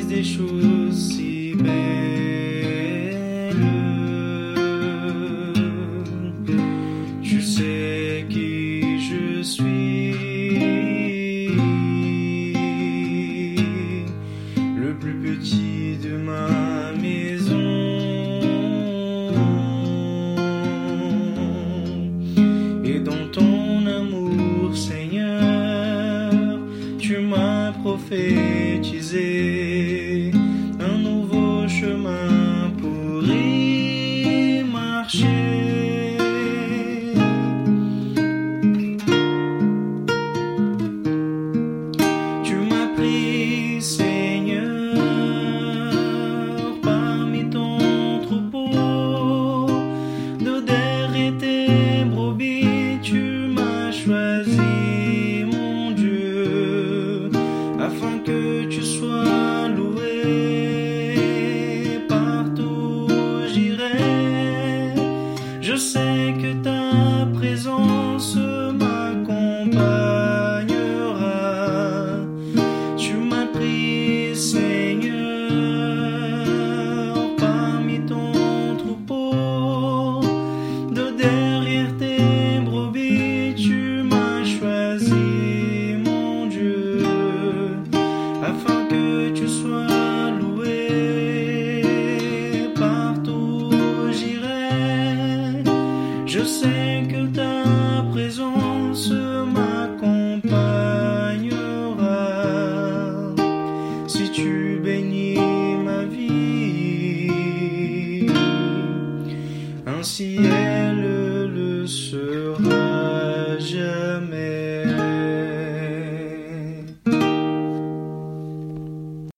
réalisent des choses si belles. Tu sais qui je suis, le plus petit de ma maison. Et dans ton amour, Seigneur, tu m'as prophétisé un nouveau chemin pour y marcher. Tu m'as pris, Seigneur, parmi ton troupeau, de derrière tes brebis, tu m'as choisi, mon Dieu, afin que tu sois loué. Partout où j'irai, je sais que ta présence m'accompagnera. Tu m'as pris, Seigneur, parmi ton troupeau, de derrière tes brebis, tu m'as choisi, mon Dieu, afin que tu sois loué. Partout où j'irai, je sais que ta présence m'accompagnera. Si tu bénis